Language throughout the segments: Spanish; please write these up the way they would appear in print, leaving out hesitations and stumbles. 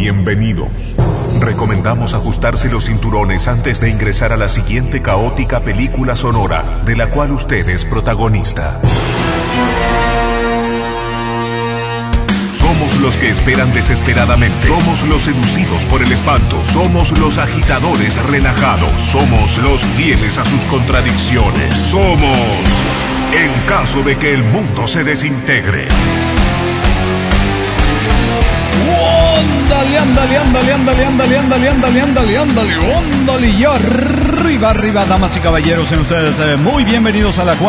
bienvenidos. Recomendamos ajustarse los cinturones antes de ingresar a la siguiente caótica película sonora de la cual usted es protagonista. Somos los que esperan desesperadamente. Somos los seducidos por el espanto. Somos los agitadores relajados. Somos los fieles a sus contradicciones. Somos en caso de que el mundo se desintegre. Ándale, y arriba, damas y caballeros, en ustedes muy bienvenidos a la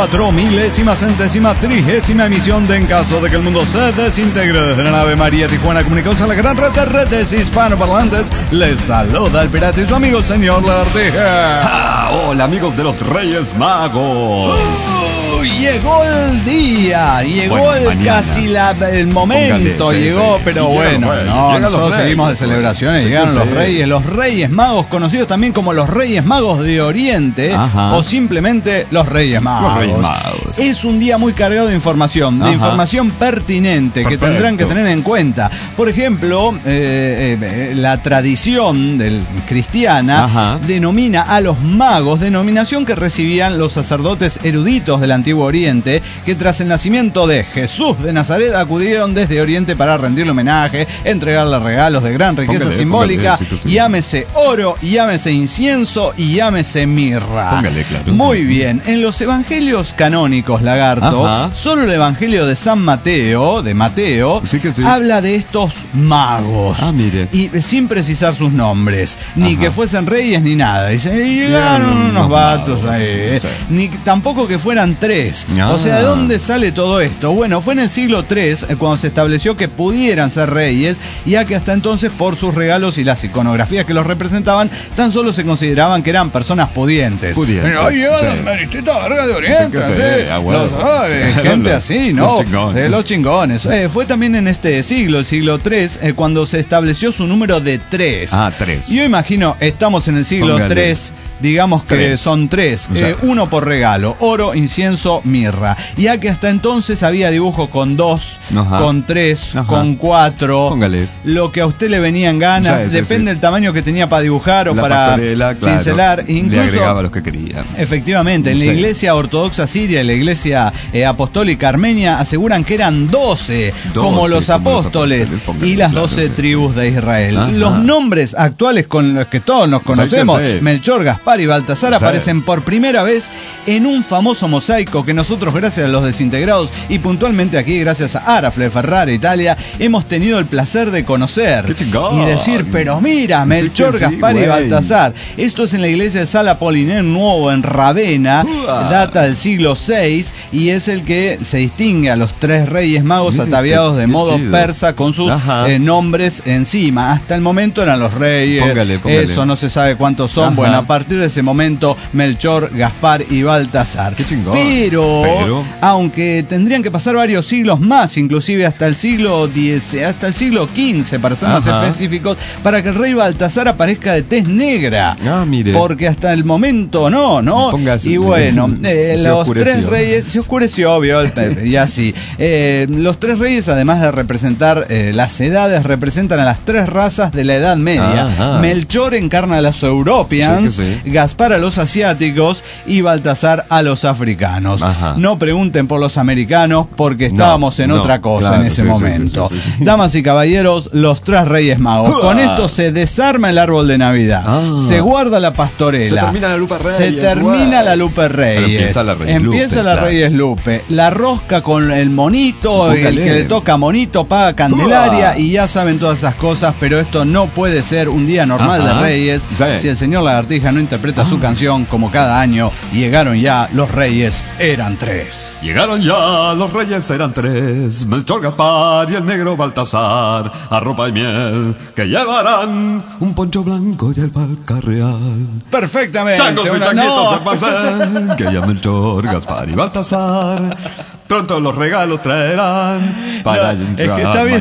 4000ª emisión de En caso de que el mundo se desintegre. Desde la nave María Tijuana comunicados a la gran red de redes hispanoparlantes, les saluda el pirata y su amigo el señor Lagartija. Hola amigos de los Reyes Magos. Llegó el día, llegó casi el momento, póngale, llegó, pero bueno, nosotros seguimos de celebraciones, llegaron los Reyes Magos, conocidos también como los Reyes Magos de Oriente, o simplemente los Reyes Magos. Es un día muy cargado de información, pertinente, que tendrán que tener en cuenta. Por ejemplo, la tradición cristiana denomina a los magos, denominación que recibían los sacerdotes eruditos del Antiguo Oriente, que tras el nacimiento de Jesús de Nazaret acudieron desde Oriente para rendirle homenaje, entregarle regalos de gran riqueza simbólica, llámese oro, llámese incienso y llámese mirra. Claro. Muy bien, en los evangelios canónicos, Lagarto, solo el evangelio de San Mateo, habla de estos magos, y sin precisar sus nombres, ni que fuesen reyes ni nada. Dicen, llegaron unos vatos ahí, ni tampoco que fueran tres. O sea, ¿de dónde sale todo esto? Bueno, fue en el siglo III cuando se estableció que pudieran ser reyes, ya que hasta entonces por sus regalos y las iconografías que los representaban, tan solo se consideraban que eran personas pudientes. Pero ahí llegaron Maristita Vargas de Oriente, gente así, ¿no? Los chingones. Fue también en este siglo, el siglo III, cuando se estableció su número de 3. 3. Yo imagino, estamos en el siglo III, digamos que son 3, uno por regalo, oro, incienso, mirra, ya que hasta entonces había dibujo con 2, con 3, con 4, lo que a usted le venía en gana, depende del tamaño que tenía para dibujar o para cincelar, incluso le agregaba los que querían. Efectivamente, en la iglesia ortodoxa siria y la iglesia apostólica armenia aseguran que eran 12 como los apóstoles y las 12 tribus de Israel. Los nombres actuales con los que todos nos conocemos, Melchor, Gaspar y Baltasar, aparecen por primera vez en un famoso mosaico que nosotros, gracias a los desintegrados y puntualmente aquí gracias a Arafle Ferrara Italia, hemos tenido el placer de conocer y decir, pero mira, Melchor, Gaspar y Baltasar. Esto es en la iglesia de San Apolineo Nuevo en Ravenna, data del siglo VI y es el que se distingue a los tres reyes magos ataviados de modo persa con sus nombres encima. Hasta el momento eran los reyes, eso no se sabe cuántos son. Bueno, a partir de ese momento, Melchor, Gaspar y Baltasar. Pero aunque tendrían que pasar varios siglos más, inclusive hasta el siglo XV, para ser más específicos, para que el rey Baltasar aparezca de tez negra. Porque hasta el momento no. Y bueno, los tres reyes, se oscureció, obvio, y así. Los tres reyes, además de representar las edades, representan a las tres razas de la Edad Media. Melchor encarna a los Europeans, Gaspar a los asiáticos y Baltasar a los africanos. No pregunten por los americanos porque estábamos en otra cosa en ese momento. Damas y caballeros, los tres reyes magos. Con esto se desarma el árbol de Navidad. Se guarda la pastorela. Se termina la Lupe Reyes. Empieza la Reyes Lupe. La rosca con el monito, el que le toca monito paga Candelaria y ya saben todas esas cosas, pero esto no puede ser un día normal de Reyes si el señor Lagartija no interpreta su canción como cada año. Llegaron ya los reyes, eran tres. Llegaron ya los reyes, eran tres, Melchor, Gaspar y el negro Baltasar, a ropa y miel que llevarán un poncho blanco y albarca real. Perfectamente. Changos y changuitos de paseo, que ya Melchor, Gaspar y Baltasar Pronto los regalos traerán para es que está bien,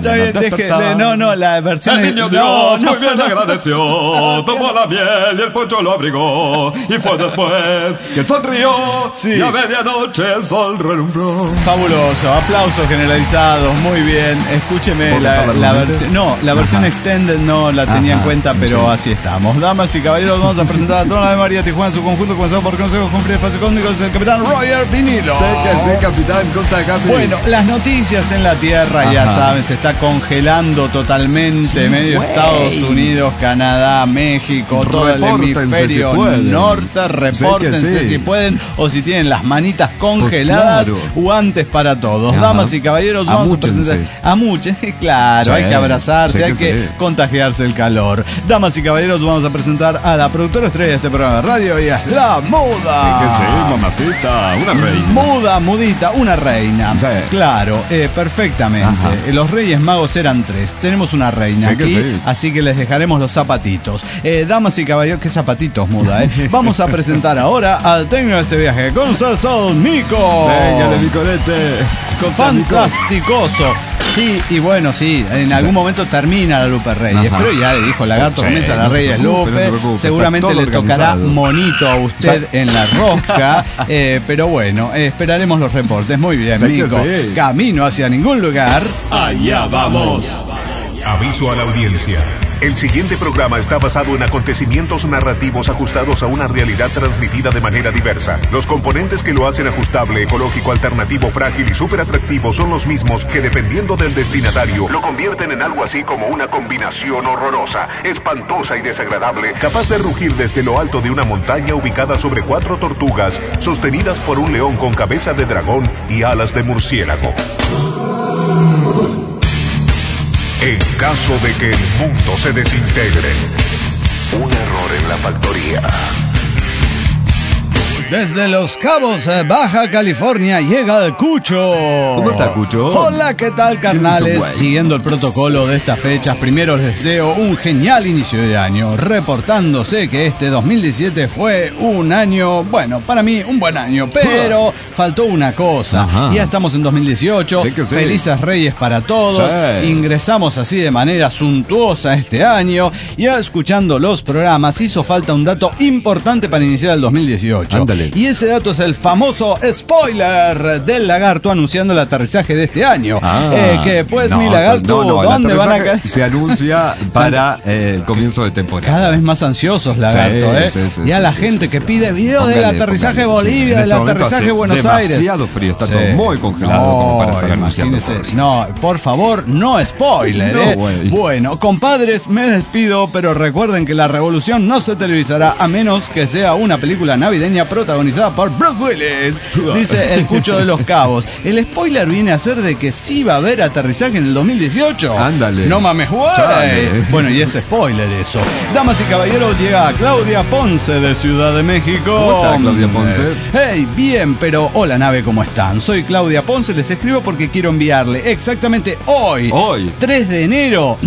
la versión el niño Dios muy bien agradeció, tomó la miel y el poncho lo abrigó, y fue después que sonrió, y a medianoche el sol relumbró. Fabuloso, aplausos generalizados, muy bien. Escúcheme la versión. No, la versión extended no la tenía en cuenta, pero así estamos. Damas y caballeros, vamos a presentar a toda la de María Tijuana en su conjunto, comenzando por Consejos con Espacio Cósmico, el capitán Roger Vinilo. Sí, capitán, conta capi. Bueno, las noticias en la Tierra, ya saben, se está congelando totalmente. Medio Estados Unidos, Canadá, México, todo el hemisferio norte. Repórtense si pueden, o si tienen las manitas congeladas, guantes para todos. Damas y caballeros, vamos a presentar. Claro, hay que abrazarse, hay que contagiarse el calor. Damas y caballeros, vamos a presentar a la productora estrella de este programa de radio, y es la Muda. Sí, mamacita, una reina. Mudita, una reina. Claro, perfectamente. Los Reyes Magos eran 3. Tenemos una reina aquí, así que les dejaremos los zapatitos. Damas y caballeros, qué zapatitos, Muda, Vamos a presentar ahora al técnico de este viaje. Con ustedes son Mico. Véngale, Micolete. Fantasticoso. Sí, y bueno, en algún momento termina la Lupe Reyes, pero ya le dijo Lagarto, comienza la Reyes Lupe, seguramente le tocará monito a usted en la rosca, pero bueno, esperaremos los reportes. Muy bien, Mico. Camino hacia ningún lugar. Allá vamos. Aviso a la audiencia. El siguiente programa está basado en acontecimientos narrativos ajustados a una realidad transmitida de manera diversa. Los componentes que lo hacen ajustable, ecológico, alternativo, frágil y súper atractivo son los mismos que, dependiendo del destinatario, lo convierten en algo así como una combinación horrorosa, espantosa y desagradable, capaz de rugir desde lo alto de una montaña ubicada sobre 4 tortugas, sostenidas por un león con cabeza de dragón y alas de murciélago. En caso de que el mundo se desintegre, un error en la factoría. Desde Los Cabos, Baja California, llega el Cucho. ¿Cómo está, Cucho? Hola, ¿qué tal, carnales? Siguiendo el protocolo de estas fechas, primero les deseo un genial inicio de año, reportándose que este 2017 fue un año, bueno, para mí un buen año, pero faltó una cosa. Ya estamos en 2018, felices Reyes para todos, ingresamos así de manera suntuosa este año, ya escuchando los programas hizo falta un dato importante para iniciar el 2018. Ándale. Y ese dato es el famoso spoiler del Lagarto anunciando el aterrizaje de este año. Que pues mi Lagarto, ¿dónde van a caer? Se anuncia para el comienzo de temporada. Cada vez más ansiosos, Lagarto, ya la gente que pide video del aterrizaje de Bolivia, del aterrizaje de Buenos Aires. Demasiado frío, está todo muy congelado como para estar anunciando cosas. No, por favor, no spoiler. Bueno, compadres, me despido, pero recuerden que la revolución no se televisará a menos que sea una película navideña protagonizada por Bruce Willis, dice el Cucho de Los Cabos. El spoiler viene a ser de que sí va a haber aterrizaje en el 2018. Ándale. No mames, güey. Bueno, y es spoiler eso. Damas y caballeros, llega Claudia Ponce de Ciudad de México. ¿Cómo está, Claudia Ponce? Hey, bien, pero hola, nave, ¿cómo están? Soy Claudia Ponce, les escribo porque quiero enviarle exactamente hoy, 3 de enero.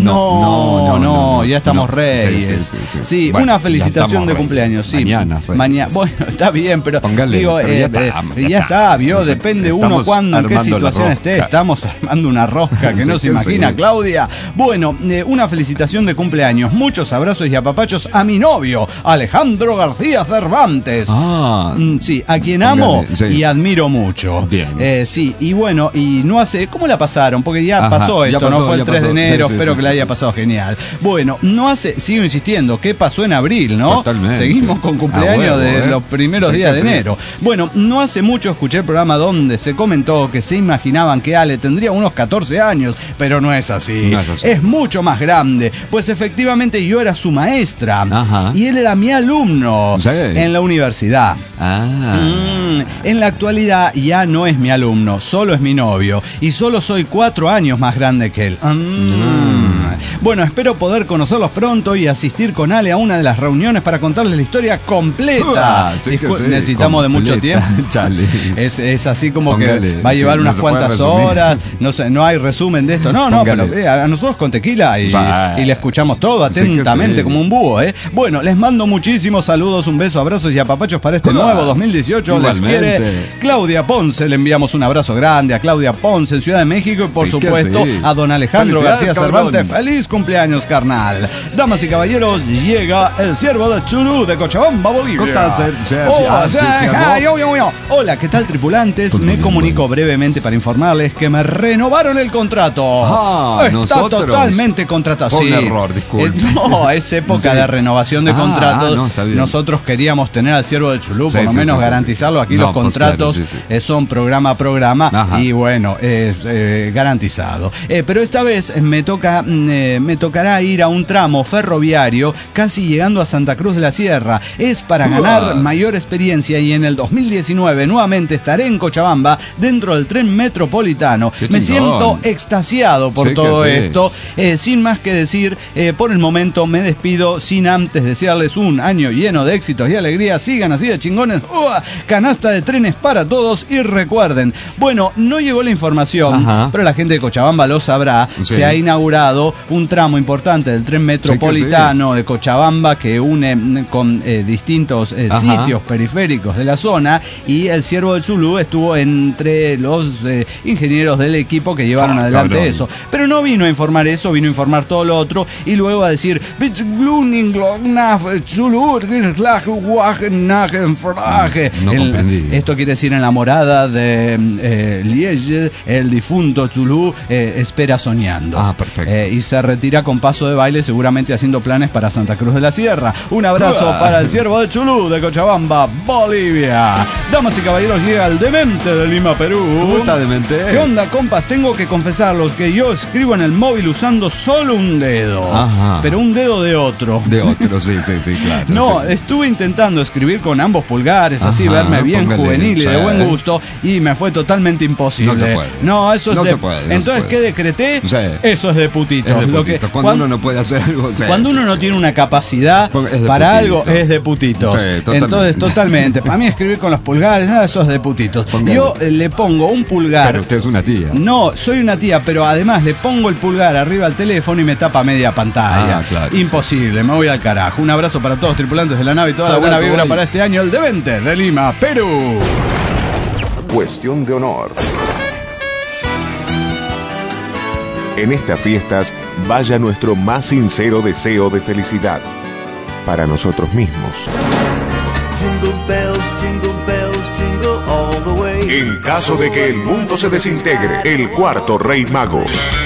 No, ya estamos reyes. Sí, bueno, una felicitación de cumpleaños. Sí, mañana. Bueno, está bien, pero póngale, digo, ya está, vio, depende uno cuándo, en qué situación esté. Estamos armando una rosca que no se imagina, Claudia. Bueno, una felicitación de cumpleaños, muchos abrazos y apapachos a mi novio, Alejandro García Cervantes. Sí, a quien amo y admiro mucho. Bien. Sí, y bueno, y no hace, ¿cómo la pasaron? Porque ya pasó esto, no fue el 3 de enero, espero que la haya pasado genial. Bueno, no hace, sigo insistiendo, ¿qué pasó en abril, no? Totalmente. Seguimos con cumpleaños de los primeros días de enero. Bueno, no hace mucho escuché el programa donde se comentó que se imaginaban que Ale tendría unos 14 años, pero no es así. Es mucho más grande, pues efectivamente yo era su maestra y él era mi alumno en la universidad. En la actualidad ya no es mi alumno, solo es mi novio y solo soy 4 años más grande que él. Bueno, espero poder conocerlos pronto y asistir con Ale a una de las reuniones para contarles la historia completa. necesitamos de mucho tiempo. Es así como póngale, que va a llevar unas cuantas horas. No sé, no hay resumen de esto. No, pero a nosotros con tequila y le escuchamos todo atentamente como un búho, ¿eh? Bueno, les mando muchísimos saludos, un beso, abrazos y apapachos para este nuevo 2018. Igualmente. Les quiere Claudia Ponce. Le enviamos un abrazo grande a Claudia Ponce en Ciudad de México y por supuesto a don Alejandro García Cervantes. Feliz cumpleaños, carnal. Damas y caballeros, llega el Ciervo de Chulú de Cochabamba, Bolivia. Hola, ¿qué tal, tripulantes? Me comunico brevemente para informarles que me renovaron el contrato. Está totalmente contratado. Un error, disculpe. No, es época de renovación de contratos. Nosotros queríamos tener al Ciervo de Chulú, por lo menos garantizarlo. Aquí los contratos son programa a programa. Y bueno, es garantizado. Pero esta vez me tocará ir a un tramo ferroviario casi llegando a Santa Cruz de la Sierra. Es para ganar mayor experiencia y en el 2019 nuevamente estaré en Cochabamba dentro del tren metropolitano. Me siento extasiado por todo esto. Sin más que decir, por el momento me despido sin antes desearles un año lleno de éxitos y alegría. Sigan así de chingones. Canasta de trenes para todos y recuerden, bueno, no llegó la información, pero la gente de Cochabamba lo sabrá. Se ha inaugurado un tramo importante del tren metropolitano de Cochabamba que une con distintos sitios periféricos de la zona, y el Ciervo del Chulú estuvo entre los ingenieros del equipo que llevaron adelante eso. Pero no vino a informar eso, vino a informar todo lo otro y luego a decir no comprendí. Esto quiere decir enamorada de Liege, el difunto Chulú espera soñando. Perfecto. Y se retira con paso de baile, seguramente haciendo planes para Santa Cruz de la Sierra. Un abrazo para el Ciervo de Chulú de Cochabamba, Bolivia. Damas y caballeros, llega el demente de Lima, Perú. ¿Cómo está, demente? ¿Qué onda, compas? Tengo que confesarlos que yo escribo en el móvil usando solo un dedo. Pero un dedo de otro. De otro, sí, claro. No, estuve intentando escribir con ambos pulgares, así verme bien juvenil y de buen gusto, y me fue totalmente imposible. No se puede. No, eso es no de... se puede. Entonces, ¿qué decreté? Eso es de putito. Cuando uno no puede hacer algo... Cuando uno no tiene una capacidad para algo, es de putitos. Entonces, totalmente. Para mí escribir con los pulgares, nada, eso es de putitos. Yo le pongo un pulgar. Pero usted es una tía. No, soy una tía, pero además le pongo el pulgar arriba al teléfono y me tapa media pantalla. Claro, imposible, me voy al carajo. Un abrazo para todos los tripulantes de la nave y toda la buena vibra para este año, el demente de Lima, Perú. Cuestión de honor. En estas fiestas, vaya nuestro más sincero deseo de felicidad para nosotros mismos. En caso de que el mundo se desintegre, el cuarto rey mago.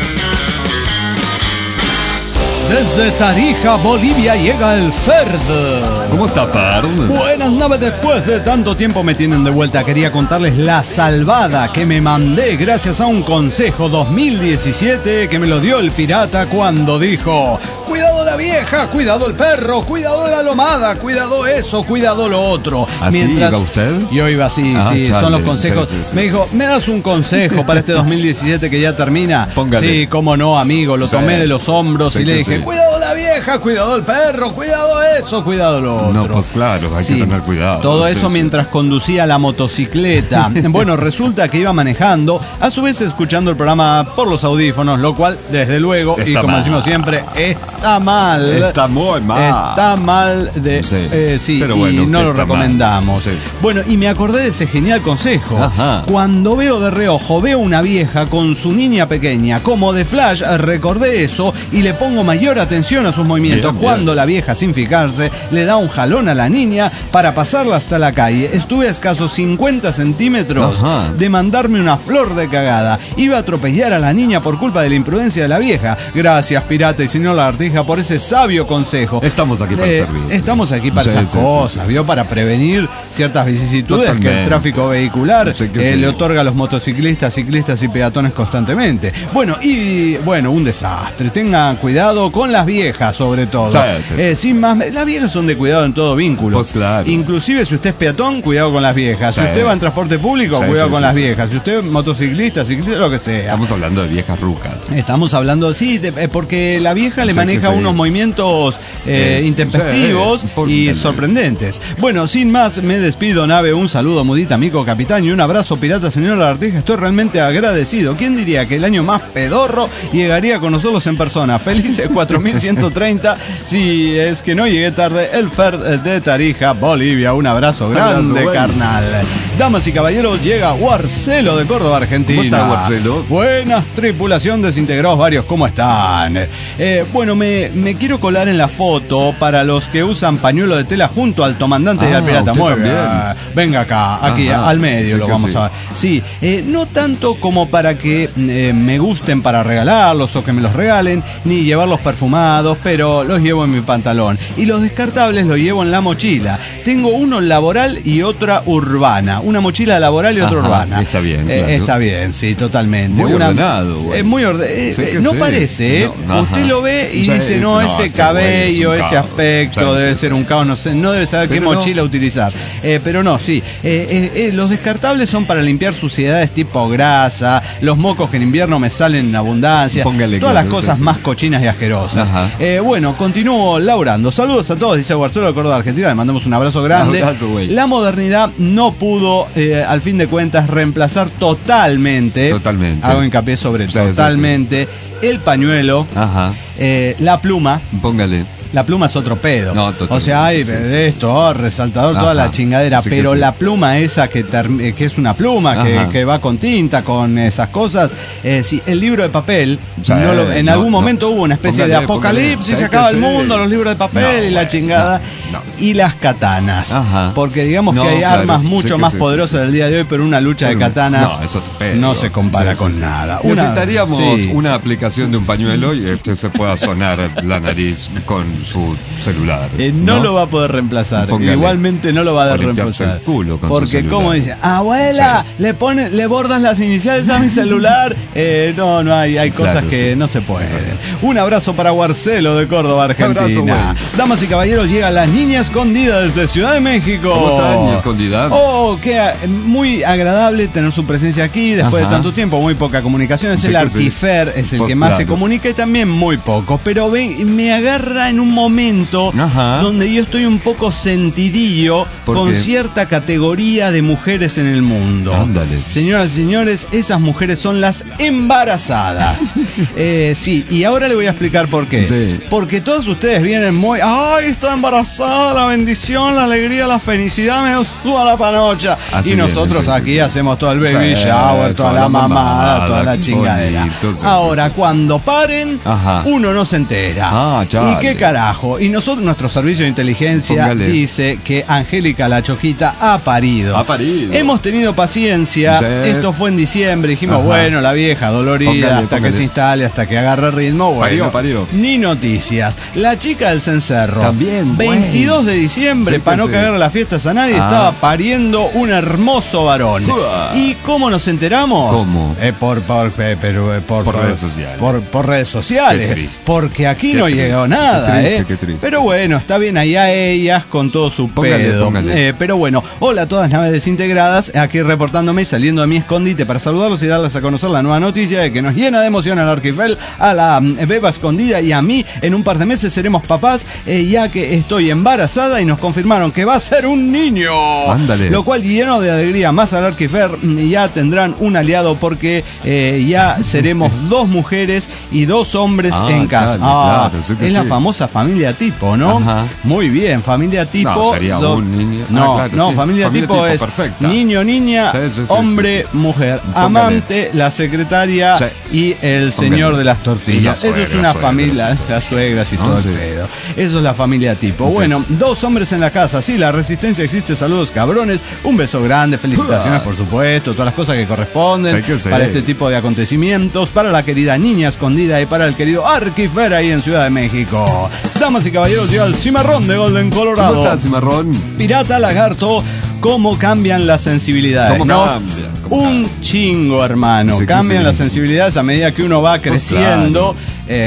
Desde Tarija, Bolivia, llega el Ferd. ¿Cómo está, Ferd? Buenas naves, después de tanto tiempo me tienen de vuelta. Quería contarles la salvada que me mandé gracias a un consejo 2017 que me lo dio el pirata cuando dijo: cuidado la vieja, cuidado el perro, cuidado la lomada, cuidado eso, cuidado lo otro. ¿Así iba usted? Yo iba así, son los consejos. Me dijo, ¿me das un consejo para este 2017 que ya termina? Póngale. Sí, cómo no, amigo, lo tomé de los hombros y le dije, cuidado la vieja, cuidado el perro, cuidado eso, cuidado lo otro. No, pues claro, hay que tener cuidado. Todo eso mientras conducía la motocicleta. Bueno, resulta que iba manejando, a su vez escuchando el programa por los audífonos, lo cual, desde luego, y como decimos siempre, está mal. Está muy mal. Está mal de... pero bueno, y no lo recomendamos. Bueno, y me acordé de ese genial consejo. Cuando veo de reojo, veo una vieja con su niña pequeña, como de flash, recordé eso y le pongo mayor atención a sus movimientos. Cuando la vieja, sin fijarse, le da un jalón a la niña para pasarla hasta la calle. Estuve a escasos 50 centímetros de mandarme una flor de cagada. Iba a atropellar a la niña por culpa de la imprudencia de la vieja. Gracias, pirata y señor Lagartija, por ese sabio consejo. Estamos aquí para servir. Estamos aquí para esas cosas, ¿vio? Para prevenir ciertas vicisitudes que el tráfico vehicular le otorga a los motociclistas, ciclistas y peatones constantemente. Bueno, un desastre. Tengan cuidado con las viejas, sobre todo. Sin más, las viejas son de cuidado en todo vínculo. Pues claro. Inclusive si usted es peatón, cuidado con las viejas. Si usted va en transporte público, cuidado con las viejas. Si usted es motociclista, ciclista, lo que sea. Estamos hablando de viejas rucas. Estamos hablando, porque la vieja le maneja a uno unos movimientos intempestivos y sorprendentes. Bueno, sin más, me despido, nave. Un saludo, mudita, amigo capitán, y un abrazo, pirata, señor Lagartija. Estoy realmente agradecido. ¿Quién diría que el año más pedorro llegaría con nosotros en persona? Felices 4130. Si es que no llegué tarde, el Fer de Tarija, Bolivia. Un abrazo grande, carnal. Damas y caballeros, llega Guarcelo de Córdoba, Argentina. ¿Cómo está, Guarcelo? Buenas, tripulación, desintegrados varios, ¿cómo están? Bueno, me quiero colar en la foto para los que usan pañuelo de tela junto al comandante y al pirata. Muy bien. Venga acá, aquí, al medio, sí, lo vamos a ver. Sí, no tanto como para que me gusten para regalarlos o que me los regalen, ni llevarlos perfumados, pero los llevo en mi pantalón. Y los descartables los llevo en la mochila. Tengo uno laboral y otra urbana. Una mochila laboral y otra urbana. Está bien, claro. Está bien, sí, totalmente. Muy ordenado. Bueno. Muy ordenado. No parece, no, usted lo ve y dice, no, ese cabello, ese aspecto, debe ser un caos, no debe saber qué mochila utilizar. Pero no, sí. Los descartables son para limpiar suciedades tipo grasa, los mocos que en invierno me salen en abundancia, todas las cosas más cochinas y asquerosas. Bueno, continúo laburando. Saludos a todos, dice Guarcelo de Córdoba, Argentina. Le mandamos un abrazo grande. La modernidad no pudo, al fin de cuentas, reemplazar totalmente. Hago hincapié sobre totalmente. El pañuelo, la pluma. Póngale. La pluma es otro pedo. No, o sea, hay esto, resaltador, toda la chingadera. Sí, pero la pluma esa que es una pluma, que va con tinta, con esas cosas. Sí, el libro de papel, en algún momento hubo una especie de apocalipsis, se acaba el mundo, los libros de papel y la chingada. Y las katanas. Porque digamos que hay armas mucho más poderosas del día de hoy, pero una lucha de katanas no se compara con nada. Necesitaríamos una aplicación de un pañuelo y usted se pueda sonar la nariz con su celular. No lo va a poder reemplazar. Igualmente no lo va a poder reemplazar. El culo con porque su como dice, abuela, le bordas las iniciales a mi celular. No hay cosas que no se pueden. Un abrazo para Guarcelo de Córdoba, Argentina. Damas y caballeros, llega la Niña Escondida desde Ciudad de México. ¿Cómo está, Niña Escondida? Muy agradable tener su presencia aquí después de tanto tiempo, muy poca comunicación. Es el Artifer, es el que más se comunica y también muy poco. Pero me agarra en un momento donde yo estoy un poco sentidillo con cierta categoría de mujeres en el mundo. Ándale. Señoras y señores, esas mujeres son las embarazadas. Sí, y ahora le voy a explicar por qué. Sí. Porque todos ustedes vienen muy, ay, estoy embarazada, la bendición, la alegría, la felicidad, me suba la panocha. Así y nosotros aquí hacemos todo el baby shower, toda la mamada, toda la chingadera. Ahora, cuando paren, uno no se entera. ¿Y qué carajo? Y nosotros, nuestro servicio de inteligencia dice que Angélica la Chojita ha parido. Hemos tenido paciencia. Esto fue en diciembre. Dijimos, bueno, la vieja dolorida, hasta que se instale, hasta que agarre ritmo. Bueno, parió. Ni noticias. La chica del cencerro. También. 22 de diciembre, para no cagarle las fiestas a nadie, estaba pariendo un hermoso varón. ¿Y cómo nos enteramos? ¿Cómo? Por redes sociales. Por redes sociales. Porque aquí no llegó nada, Qué triste. Pero bueno, está bien allá ellas con todo su pedo. Pero bueno, hola a todas naves desintegradas, aquí reportándome y saliendo de mi escondite para saludarlos y darles a conocer la nueva noticia de que nos llena de emoción al Arquifel, a la beba escondida y a mí. En un par de meses seremos papás, ya que estoy embarazada y nos confirmaron que va a ser un niño. Ándale. Lo cual lleno de alegría más al Arquifer, ya tendrán un aliado porque ya seremos 2 mujeres y 2 hombres en casa. Claro, es la famosa familia tipo, ¿no? Muy bien, familia tipo. No, sería un niño. Familia tipo es perfecta. Niño, niña, hombre, mujer, amante, la secretaria y el señor de las tortillas. Eso es una familia, las suegras y todo el pedo. Eso es la familia tipo. Bueno, 2 hombres en la casa, sí, la resistencia existe. Saludos, cabrones. Un beso grande, felicitaciones, por supuesto, todas las cosas que corresponden para este tipo de acontecimientos, para la querida Niña Escondida y para el querido Arquifer ahí en Ciudad de México. Damas y caballeros, llega el Cimarrón de Golden, Colorado. ¿Cómo está, Cimarrón? Pirata, lagarto, cómo cambian las sensibilidades. ¿Cómo cambia? Un chingo, hermano. Sí, Cambian sí. las sensibilidades a medida que uno va creciendo.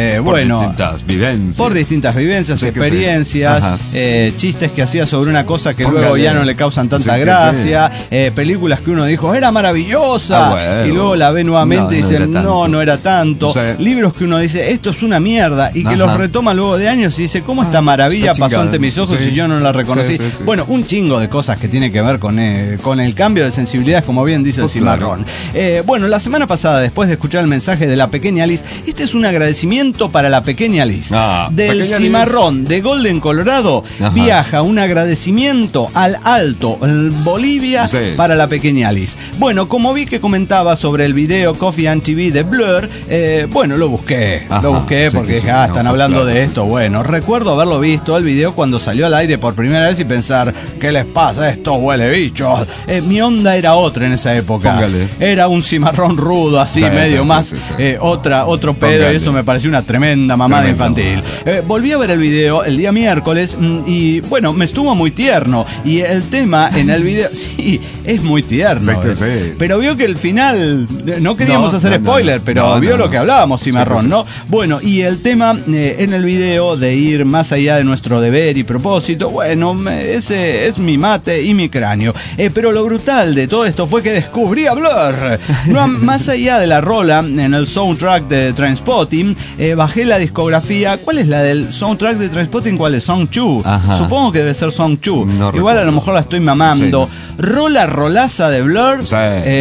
Por distintas vivencias, Sí, experiencias, chistes que hacía sobre una cosa que Póngale. luego ya no le causan tanta Sí, gracia, películas que uno dijo era maravillosa, bueno. y luego la ve nuevamente y dice no era tanto, O sea, libros que uno dice esto es una mierda y que Ajá. los retoma luego de años y dice cómo esta maravilla está pasó chingada. ante mis ojos Sí. y yo no la reconocí. Sí, sí, sí. Bueno, un chingo de cosas que tiene que ver con el cambio de sensibilidades, como bien dice el Pues claro. cimarrón. Bueno, la semana pasada, después de escuchar el mensaje de la pequeña Liz, este es un agradecimiento para la pequeña Liz. Del pequeña cimarrón de Golden, Colorado, Ajá. viaja un agradecimiento al Alto, en Bolivia, Sí. para la pequeña Liz. Bueno, como vi que comentaba sobre el video Coffee and TV de Blur, bueno, lo busqué. Ajá, Lo busqué sí, porque sí, dije, no, están pues hablando claro. de esto. Bueno, recuerdo haberlo visto el video cuando salió al aire por primera vez y pensar, ¿qué les pasa? Esto huele bichos. Mi onda era otra en esa época. Póngale. Era un cimarrón rudo, así, Sí, medio sí, más, sí, sí. otro pedo, Póngale. y eso me pareció una tremenda mamada Tremendo. infantil. Volví a ver el video el día miércoles y bueno, me estuvo muy tierno. Y el tema en el video, sí, es muy tierno. Sí, que sí. Pero vio que el final, no queríamos No, hacer no, spoiler, no. pero No, vio no, lo no. que hablábamos, cimarrón, Sí, que sí. ¿no? Bueno, y el tema en el video de ir más allá de nuestro deber y propósito, bueno, ese es mi mate y mi cráneo. Pero lo brutal de todo esto fue que descubrí a Blur. No, más allá de la rola, en el soundtrack de Trainspotting, bajé la discografía. ¿Cuál es la del soundtrack de Trainspotting? ¿Cuál es? Song 2. Ajá. Supongo que debe ser Song 2. No Igual recuerdo. a lo mejor la estoy mamando. Rolaza de Blur, Sí.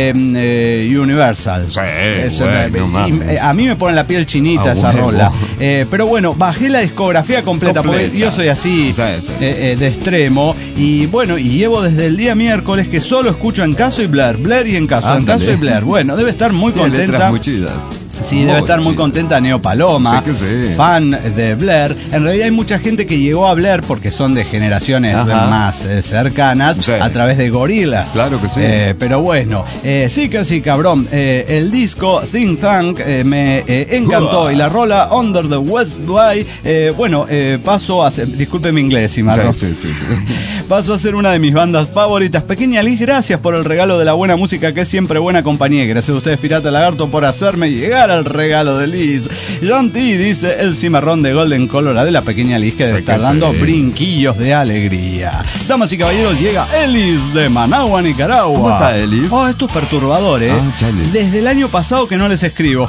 Universal. Sí, Eso, bueno, mames. a mí me pone la piel chinita esa huevo. rola. Pero bueno, bajé la discografía completa, porque Completa. yo soy así Sí, sí. de extremo. Y bueno, y llevo desde el día miércoles que solo escucho En Caso y Blair. Blair y En Caso. En Ándale. Caso y Blair. Bueno, debe estar muy Tiene letras contenta. muy chidas. Sí, debe estar muy chidas. contenta Neo Paloma, Sí que sí. fan de Blair. En realidad hay mucha gente que llegó a Blair porque son de generaciones Ajá. más cercanas, Sí. a través de Gorillaz. Claro que sí. Pero bueno, sí que sí, cabrón. El disco Think Tank me encantó, y la rola Under the West Bay, paso a ser, disculpe mi inglés, Cimarrón. Sí. Paso a ser una de mis bandas favoritas. Pequeña Liz, gracias por el regalo de la buena música, que es siempre buena compañía. Gracias a ustedes, Pirata Lagarto, por hacerme llegar al regalo de Liz. John T. dice el cimarrón de Golden Colorado de la pequeña Liz, que debe Sí estar que dando sí. brinquillos de alegría. Damas y caballeros, llega Elis de Managua, Nicaragua. ¿Cómo está, Elis? Oh, esto es perturbador, ¿eh? Chale. Desde el año pasado que no les escribo.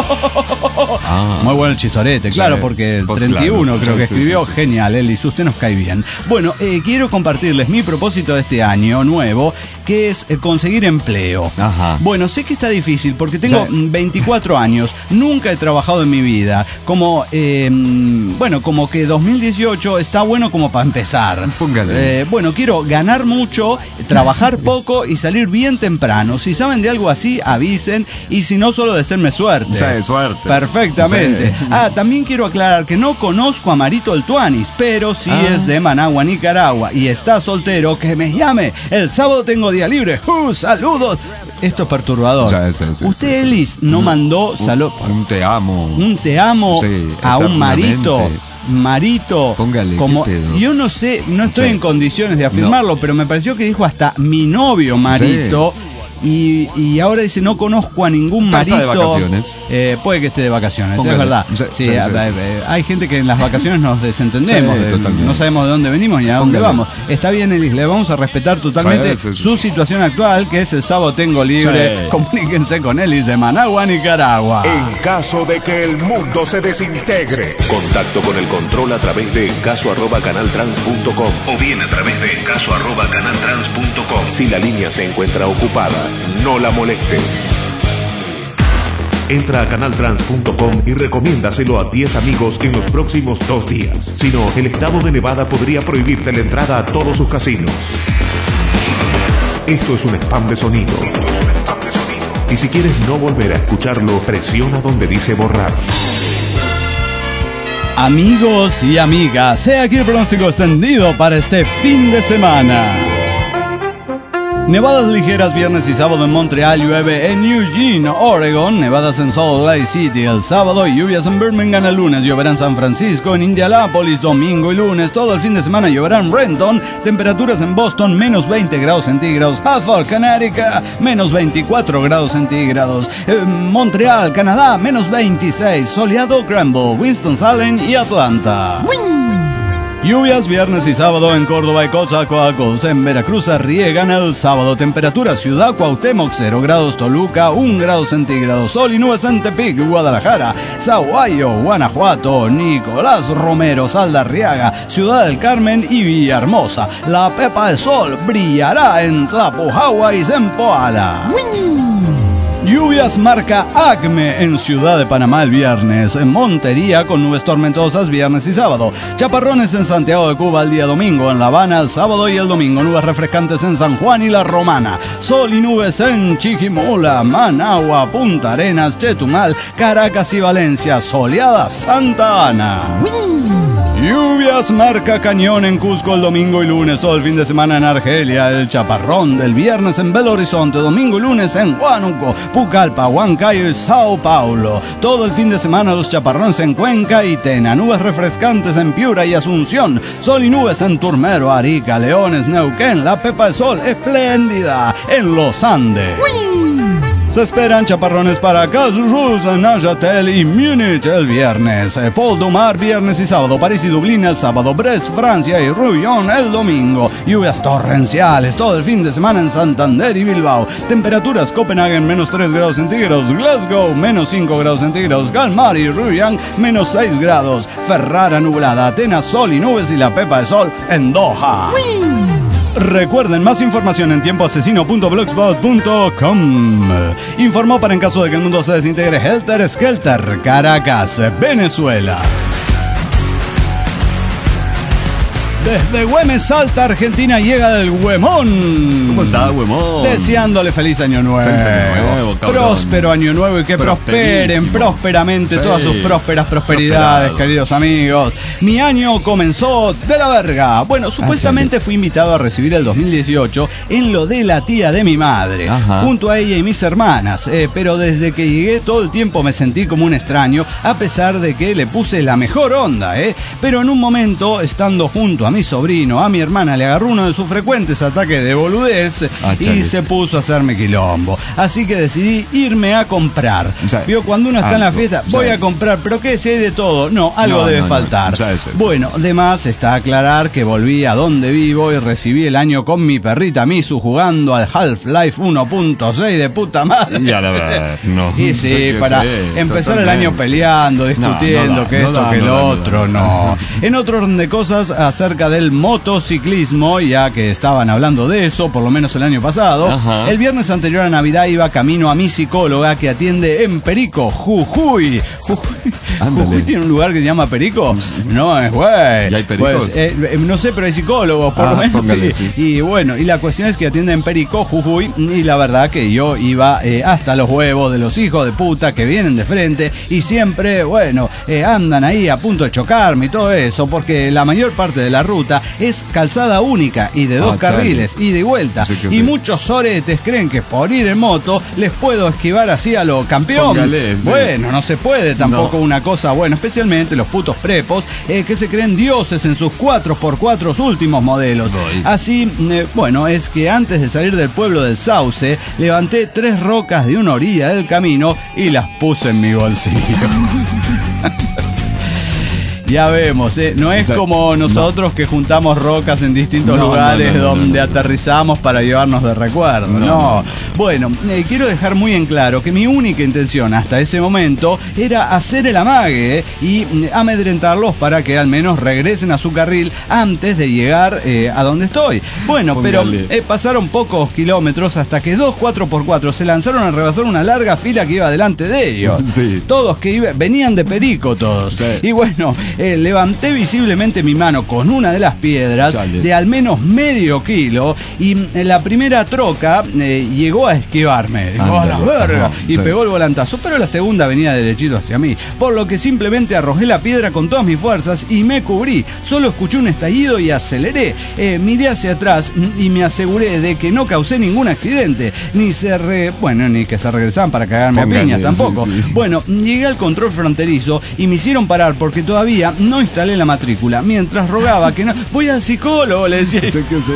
Muy bueno el chistorete, claro, Sí. porque el Pues 31 claro. creo Sí, que sí, escribió. sí, sí. Genial, Elis, usted nos cae bien. Bueno, quiero compartirles mi propósito de este año nuevo, que es conseguir empleo. Ajá. Bueno, sé que está difícil porque tengo Sí. 24 años, nunca he trabajado en mi vida. Como que 2018 está bueno como para empezar. Póngale. Bueno, quiero ganar mucho, trabajar poco y salir bien temprano. Si saben de algo así, avisen, y si no, solo desearme suerte. Sí, suerte. Perfectamente. Sí. También quiero aclarar que no conozco a Marito el Tuanis, pero sí es de Managua, Nicaragua, y está soltero. Que me llame. El sábado tengo día libre. ¡Saludos! Esto es perturbador. Sí, Usted, sí. Elis, no mandó Un te amo. un te amo Sí, a un Marito. eternamente. Marito, Póngale, como ¿qué pedo? yo no sé, no estoy Sí. en condiciones de afirmarlo, pero me pareció que dijo hasta mi novio Marito. Y ahora dice, no conozco a ningún Está Marito. de vacaciones. Puede que esté de vacaciones, Póngale. es verdad. Sí, Sí, sí, sí, hay gente que en las vacaciones nos desentendemos, Sí, totalmente. no sabemos de dónde venimos ni a dónde Póngale. vamos. Está bien, Elis, le vamos a respetar totalmente Sí, sí, sí. su situación actual, que es el sábado tengo libre. Sí. Comuníquense con Elis de Managua, Nicaragua. En caso de que el mundo se desintegre. Contacto con el control a través de encaso@canaltrans.com o bien a través de encaso@canaltrans.com. Si la línea se encuentra ocupada, no la moleste. Entra a canaltrans.com y recomiéndaselo a 10 amigos en los próximos 2 días. Si no, el estado de Nevada podría prohibirte la entrada a todos sus casinos. Esto es un spam de sonido. Y si quieres no volver a escucharlo, presiona donde dice borrar. Amigos y amigas, he aquí el pronóstico extendido para este fin de semana. Nevadas ligeras viernes y sábado en Montreal, llueve en Eugene, Oregon, nevadas en Salt Lake City el sábado y lluvias en Birmingham el lunes, lloverá en San Francisco, en Indianápolis domingo y lunes, todo el fin de semana lloverá en Renton, temperaturas en Boston menos 20 grados centígrados, Hartford, Connecticut, menos 24 grados centígrados, Montreal, Canadá, menos 26, soleado Granville, Winston-Salem y Atlanta. Lluvias viernes y sábado en Córdoba y Coatzacoalcos. En Veracruz riegan el sábado. Temperatura Ciudad Cuauhtémoc 0 grados, Toluca 1 grado centígrado. Sol y nubes en Tepic, Guadalajara, Sahuayo, Guanajuato, Nicolás Romero, Saldarriaga, Ciudad del Carmen y Villahermosa. La pepa de sol brillará en Tlapujawa y Zempoala. Lluvias marca Acme en Ciudad de Panamá el viernes, en Montería con nubes tormentosas viernes y sábado, chaparrones en Santiago de Cuba el día domingo, en La Habana el sábado y el domingo, nubes refrescantes en San Juan y La Romana, sol y nubes en Chiquimula, Managua, Punta Arenas, Chetumal, Caracas y Valencia, soleada Santa Ana. Lluvias marca Cañón en Cusco el domingo y lunes, todo el fin de semana en Argelia, el chaparrón del viernes en Belo Horizonte, domingo y lunes en Huánuco, Pucallpa, Huancayo y Sao Paulo, todo el fin de semana los chaparrones en Cuenca y Tena, nubes refrescantes en Piura y Asunción, sol y nubes en Turmero, Arica, Leones, Neuquén, la pepa de sol espléndida en los Andes. Se esperan chaparrones para Karlsruhe, Neuchâtel y Múnich el viernes, Pol du Mar viernes y sábado, París y Dublín el sábado, Brest, Francia y Rouillon el domingo, lluvias torrenciales todo el fin de semana en Santander y Bilbao, temperaturas Copenhagen menos 3 grados centígrados, Glasgow menos 5 grados centígrados, Kalmar y Rouillon menos 6 grados, Ferrara nublada, Atenas sol y nubes y la pepa de sol en Doha. Recuerden, más información en tiempoasesino.blogspot.com. Informó para en caso de que el mundo se desintegre Helter Skelter, Caracas, Venezuela. Desde Güemes, Salta, Argentina, llega el Güemón. ¿Cómo está, Güemón? Deseándole feliz año nuevo. Feliz año nuevo, cabrón. Próspero año nuevo y que prosperen prósperamente todas sus prósperas prosperidades, queridos amigos. Mi año comenzó de la verga. Bueno, supuestamente fui invitado a recibir el 2018 en lo de la tía de mi madre, junto a ella y mis hermanas. Pero desde que llegué todo el tiempo me sentí como un extraño, a pesar de que le puse la mejor onda, Pero en un momento, estando junto a mi sobrino, a mi hermana, le agarró uno de sus frecuentes ataques de boludez y se puso a hacerme quilombo. Así que decidí irme a comprar. Vio, cuando uno está en la fiesta, voy a comprar, pero ¿qué? Si hay de todo. No, algo debe faltar. Bueno, además está a aclarar que volví a donde vivo y recibí el año con mi perrita Misu jugando al Half-Life 1.6 de puta madre. Ya la verdad, no. Y sí, para empezar el año peleando, discutiendo que esto, que lo otro, no. En otro orden de cosas, acerca del motociclismo, ya que estaban hablando de eso, por lo menos el año pasado, el viernes anterior a Navidad iba camino a mi psicóloga que atiende en Perico, Jujuy. ¿Jujuy tiene un lugar que se llama Perico? No, es güey. ¿Ya hay pericos? Pues, no sé, pero hay psicólogos, por lo menos. Póngale, sí. Y bueno, y la cuestión es que atiende en Perico, Jujuy, y la verdad que yo iba hasta los huevos de los hijos de puta que vienen de frente y siempre, bueno, andan ahí a punto de chocarme y todo eso, porque la mayor parte de la ruta es calzada única y de dos carriles, ida y vuelta. Y muchos soretes creen que por ir en moto les puedo esquivar así a lo campeón. Póngale, bueno, no se puede tampoco una cosa, bueno, especialmente los putos prepos que se creen dioses en sus 4x4 últimos modelos. Así, bueno, es que antes de salir del pueblo del Sauce, levanté 3 rocas de una orilla del camino y las puse en mi bolsillo. Ya vemos, no es como nosotros que juntamos rocas en distintos lugares donde aterrizamos para llevarnos de recuerdo. No. Bueno, quiero dejar muy en claro que mi única intención hasta ese momento era hacer el amague y amedrentarlos para que al menos regresen a su carril antes de llegar a donde estoy. Bueno, pero pasaron pocos kilómetros hasta que 2 4x4 se lanzaron a rebasar una larga fila que iba delante de ellos. Todos que venían de Perico todos. Y bueno, levanté visiblemente mi mano con una de las piedras de al menos medio kilo y la primera troca llegó a esquivarme. Dijo, a la verga, y pegó el volantazo, pero la segunda venía derechito hacia mí, por lo que simplemente arrojé la piedra con todas mis fuerzas y me cubrí. Solo escuché un estallido y aceleré. Miré hacia atrás y me aseguré de que no causé ningún accidente, ni que se regresaban para cagarme a piñas tampoco. Sí. Bueno, llegué al control fronterizo y me hicieron parar porque todavía no instalé la matrícula. Mientras rogaba que no... Voy al psicólogo, le decía. Sé que sí.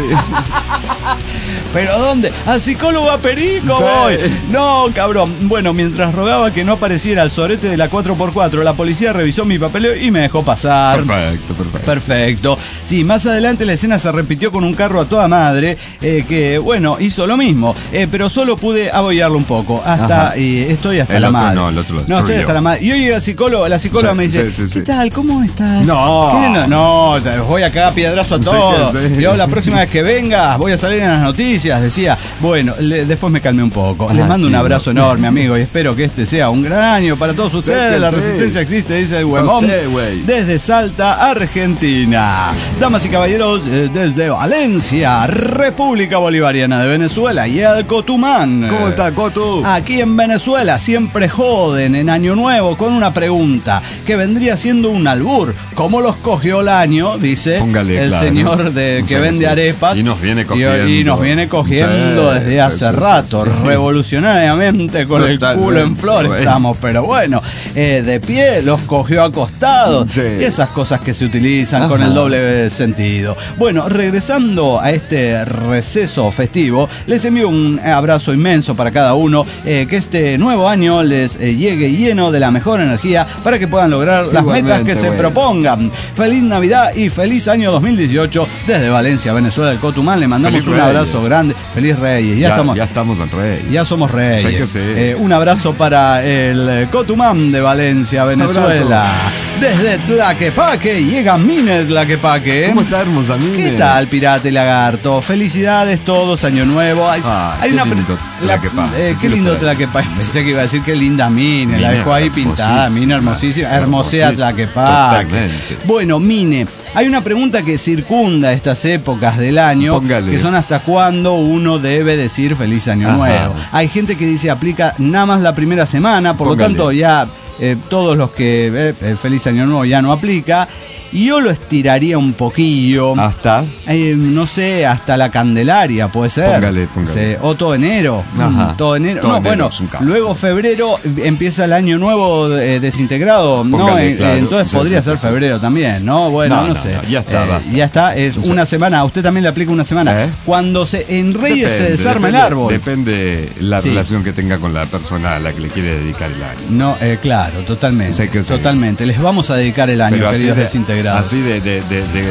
¿Pero dónde? ¿Al psicólogo a Perico voy? No, cabrón. Bueno, mientras rogaba que no apareciera el sorete de la 4x4, la policía revisó mi papeleo y me dejó pasar. Perfecto. Sí, más adelante la escena se repitió con un carro a toda madre, que, bueno, hizo lo mismo, pero solo pude abollarlo un poco. Estoy hasta la madre. Estoy hasta la madre. Y hoy la psicóloga me dice, ¿qué tal? ¿Cómo estás? No, voy a cagar piedrazo a todos. Yo la próxima vez que venga voy a salir en las noticias, decía. Bueno, después me calmé un poco. Les mando un abrazo enorme, amigo, y espero que este sea un gran año para todos ustedes. La resistencia existe, dice el huevón. Desde Salta, Argentina. Damas y caballeros, desde Valencia, República Bolivariana de Venezuela, y el Cotumán. ¿Cómo está, Cotu? Aquí en Venezuela siempre joden en Año Nuevo con una pregunta que vendría siendo un albur. ¿Cómo los cogió el año? Dice el señor que vende arepas. Y nos viene cogiendo. Y nos viene cogiendo desde hace rato. Revolucionariamente con el culo en flor estamos. Pero bueno, de pie los cogió acostados. Y esas cosas que se utilizan con el doble sentido. Bueno, regresando a este receso festivo, les envío un abrazo inmenso para cada uno. Que este nuevo año les llegue lleno de la mejor energía para que puedan lograr las metas que se propongan. Feliz Navidad y feliz año 2018 desde Valencia, Venezuela, el Cotumán. Le mandamos un abrazo grande. Feliz Reyes. Ya estamos en Reyes. Ya somos Reyes. Un abrazo para el Cotumán de Valencia, Venezuela. Desde Tlaquepaque llega Mine Tlaquepaque. ¿Cómo está, hermosa Mine? ¿Qué tal, pirata y lagarto? Felicidades todos, año nuevo. Hay una lindo Tlaquepaque. Qué lindo Tlaquepaque. Pensé que iba a decir qué linda Mine. La dejó ahí pintada. Mine hermosísima. Hermosea Tlaquepaque. Bueno, Mine, hay una pregunta que circunda estas épocas del año. Que son hasta cuándo uno debe decir feliz año nuevo. Hay gente que dice aplica nada más la primera semana, por lo tanto ya todos los que feliz año nuevo ya no aplica. Y yo lo estiraría un poquillo. ¿Hasta? No sé, hasta la Candelaria, puede ser. Póngale. O todo enero. Todo enero. Luego febrero empieza el año nuevo desintegrado. Entonces podría ser febrero también, ¿no? Bueno, no sé. Ya está. Ya está, es una semana. ¿A usted también le aplica una semana? Cuando en Reyes se desarma el árbol. Depende la relación que tenga con la persona a la que le quiere dedicar el año. No, claro, totalmente. Totalmente. Les vamos a dedicar el año, queridos desintegrados. Así de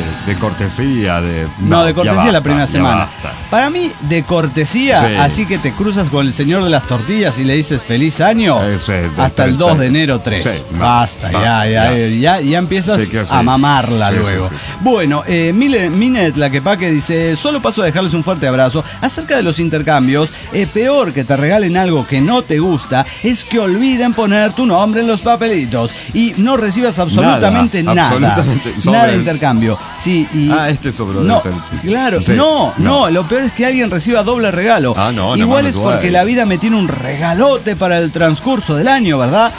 cortesía. De cortesía la primera semana. Para mí, de cortesía, así que te cruzas con el señor de las tortillas y le dices feliz año, hasta el 2 de enero 3. Basta, ya empiezas a mamarla luego. Bueno, Minet Tlaquepaque dice, solo paso a dejarles un fuerte abrazo. Acerca de los intercambios, peor que te regalen algo que no te gusta es que olviden poner tu nombre en los papelitos y no recibas absolutamente nada. Nada de intercambio. Sí, este sobre claro, no, lo peor es que alguien reciba doble regalo. Igual es porque la vida me tiene un regalote para el transcurso del año, ¿verdad?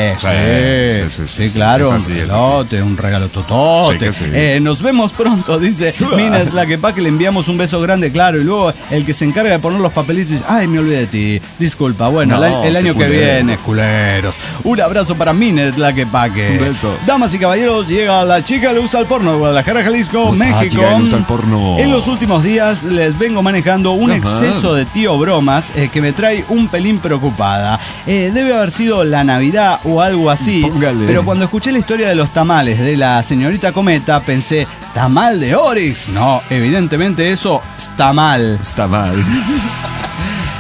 Sí, claro, un regalo totote. Nos vemos pronto, dice Mina Tlaquepaque, le enviamos un beso grande, claro, y luego el que se encarga de poner los papelitos dice, ay, me olvidé de ti, disculpa, bueno, el año que viene, culeros. Un abrazo para Mina Tlaquepaque. Un beso. Damas y caballeros, llega la chica le gusta el porno de Guadalajara, Jalisco, México. En los últimos días les vengo manejando un exceso de tío bromas que me trae un pelín preocupada. Debe haber sido la Navidad o algo así. Pero cuando escuché la historia de los tamales de la señorita Cometa pensé, ¿tamal de Orix? No, evidentemente eso está mal. Está mal.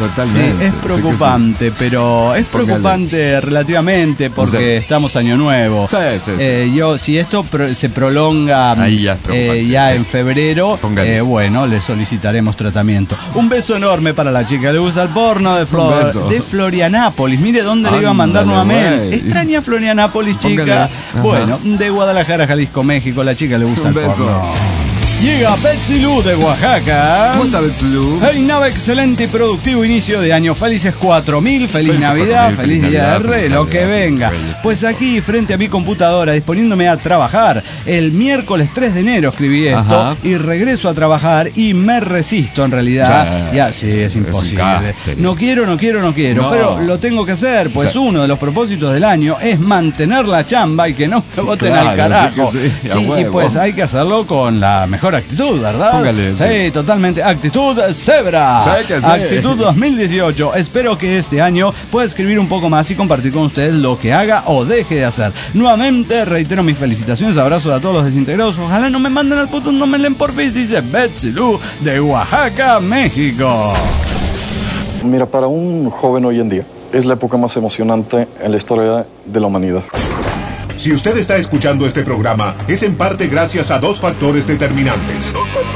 Totalmente. Sí, es preocupante, sí. Pero es preocupante relativamente porque estamos año nuevo. Sí. Si esto se prolonga ahí ya, es en febrero, bueno, le solicitaremos tratamiento. Un beso enorme para la chica que le gusta el porno de Florianápolis. Mire dónde le iba a mandar nuevamente. Extraña Florianápolis, chica. Bueno, de Guadalajara, Jalisco, México, la chica le gusta el porno. Llega Betsy Lu de Oaxaca. ¿Cómo está Betsy Lu? Hey, nave, excelente y productivo inicio de año. Felices 4000, feliz Navidad, feliz Día del Rey, lo que venga. Pues aquí, frente a mi computadora, disponiéndome a trabajar. El miércoles 3 de enero escribí esto y regreso a trabajar y me resisto en realidad. Sí, es imposible. No quiero, pero lo tengo que hacer, pues uno de los propósitos del año es mantener la chamba y que no me boten al carajo. Y pues hay que hacerlo con la mejor actitud, ¿verdad? Póngale, sí, totalmente. Actitud Zebra. Actitud 2018. Espero que este año pueda escribir un poco más y compartir con ustedes lo que haga o deje de hacer. Nuevamente reitero mis felicitaciones, abrazos a todos los desintegrados. Ojalá no me manden al puto, no me leen por fin, dice Betsy Lu de Oaxaca, México. Mira, para un joven hoy en día es la época más emocionante en la historia de la humanidad. Si usted está escuchando este programa, es en parte gracias a dos factores determinantes.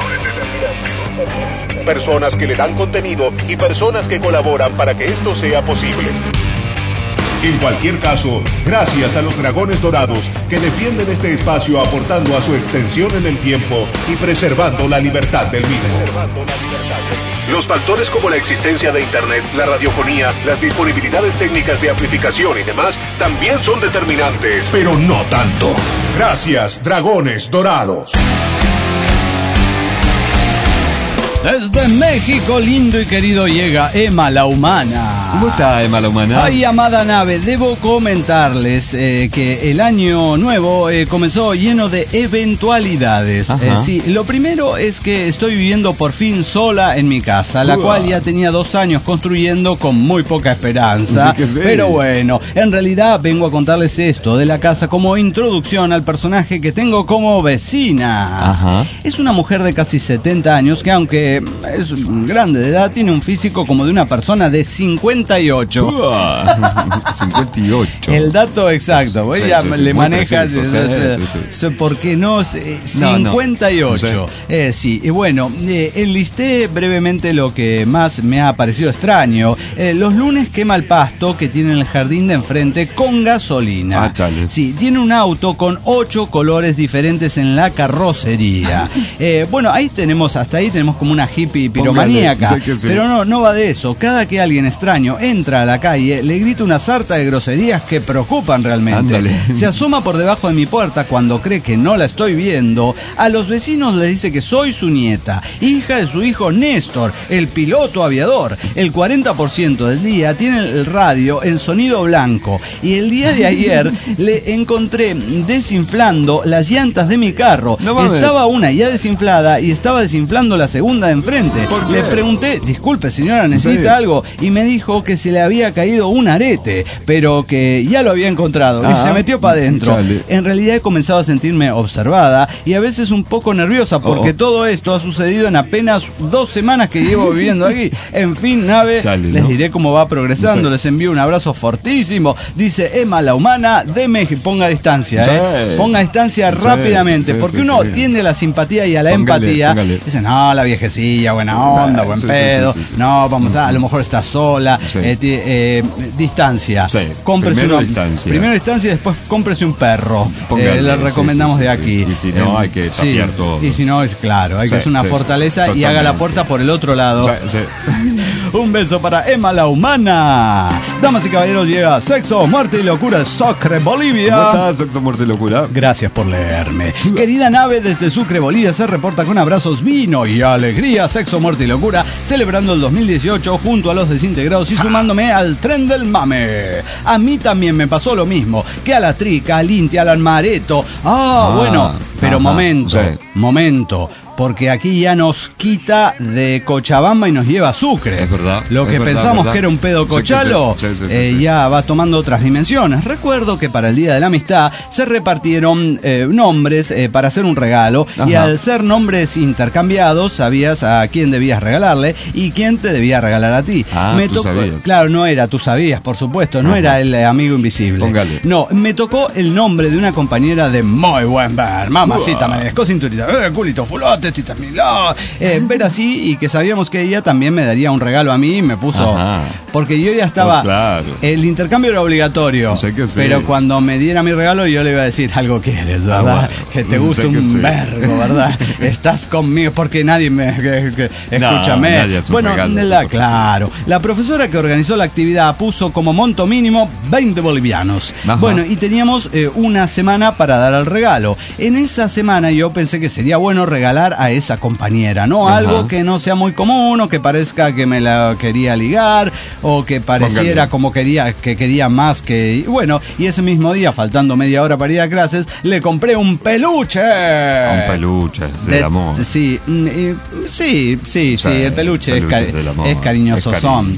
Personas que le dan contenido y personas que colaboran para que esto sea posible. En cualquier caso, gracias a los Dragones Dorados que defienden este espacio aportando a su extensión en el tiempo y preservando la libertad del mismo. Los factores como la existencia de Internet, la radiofonía, las disponibilidades técnicas de amplificación y demás también son determinantes, pero no tanto. Gracias, Dragones Dorados. Desde México, lindo y querido, llega Emma la Humana. ¿Cómo está Emma la Humana? Ay, amada nave, debo comentarles que el año nuevo comenzó lleno de eventualidades. Sí, lo primero es que estoy viviendo por fin sola en mi casa, la cual ya tenía 2 años construyendo con muy poca esperanza. Sí. Pero bueno, en realidad vengo a contarles esto de la casa como introducción al personaje que tengo como vecina. Es una mujer de casi 70 años que, aunque es grande de edad, tiene un físico como de una persona de 58. 58. El dato exacto, ya le manejas. ¿Por qué no? 58. Sí, y bueno, enlisté brevemente lo que más me ha parecido extraño. Los lunes quema el pasto que tiene en el jardín de enfrente con gasolina. Sí, tiene un auto con 8 colores diferentes en la carrocería. Bueno, hasta ahí tenemos como una hippie piromaníaca. Pero no va de eso. Cada que alguien extraño entra a la calle, le grita una sarta de groserías que preocupan realmente. Se asoma por debajo de mi puerta cuando cree que no la estoy viendo. A los vecinos les dice que soy su nieta, hija de su hijo Néstor, el piloto aviador. El 40% del día tiene el radio en sonido blanco. Y el día de ayer le encontré desinflando las llantas de mi carro. Estaba una ya desinflada y estaba desinflando la segunda de enfrente. Le pregunté, disculpe señora, ¿necesita algo? Y me dijo que se le había caído un arete, pero que ya lo había encontrado y se metió para adentro. En realidad he comenzado a sentirme observada y a veces un poco nerviosa porque todo esto ha sucedido en apenas 2 semanas que llevo viviendo aquí. En fin, nave, les diré cómo va progresando. Les envío un abrazo fortísimo. Dice Emma la Humana de México. Ponga distancia, ponga distancia rápidamente, porque uno tiende a la simpatía y a la empatía. Dice, no, la viejecilla, buena onda, buen pedo. No, vamos a lo mejor está sola. Distancia. Primero distancia y después cómprese un perro. Le recomendamos de aquí. Y si no, hay que tapiar todo. Y si no, es claro, hay que hacer una fortaleza y haga la puerta por el otro lado. Un beso para Emma la Humana. Damas y caballeros, llega Sexo, Muerte y Locura de Sucre, Bolivia. ¿Cómo estás, Sexo, Muerte y Locura? Gracias por leerme. Querida nave, desde Sucre, Bolivia, se reporta con abrazos, vino y alegría. Sexo, Muerte y Locura, celebrando el 2018 junto a los desintegrados y sumándome al tren del mame. A mí también me pasó lo mismo, que a la Trica, al Inti, al Almareto. Bueno, pero momento. porque aquí ya nos quita de Cochabamba y nos lleva a Sucre. Es verdad. Lo que pensamos que era un pedo cochalo, ya va tomando otras dimensiones. Recuerdo que para el Día de la Amistad se repartieron nombres para hacer un regalo. Ajá. Y al ser nombres intercambiados, sabías a quién debías regalarle y quién te debía regalar a ti. Me tocó, claro, no era, tú sabías, por supuesto, no era el amigo invisible. Póngale. No, me tocó el nombre de una compañera de muy buen ver. Mamacita, me descó cinturita, culito, fulote, tita miló. Ver así, y que sabíamos que ella también me daría un regalo a mí y me puso. Ajá. Porque yo ya estaba. Pues claro. El intercambio era obligatorio. Sé que sí. Pero cuando me diera mi regalo, yo le iba a decir, algo quieres, ¿verdad? Que te gusta un vergo, ¿verdad? Estás conmigo, porque nadie me. Escúchame. Nadie bueno, claro. La profesora que organizó la actividad puso como monto mínimo 20 bolivianos. Ajá. Bueno, y teníamos una semana para dar el regalo. En esa semana yo pensé que sería bueno regalar a esa compañera, ¿no? Ajá. Algo que no sea muy común, o que parezca que me la quería ligar, o que pareciera como que quería más que... Bueno, y ese mismo día, faltando media hora para ir a clases, le compré un peluche. Un peluche del amor. Sí, el peluche es cariñoso.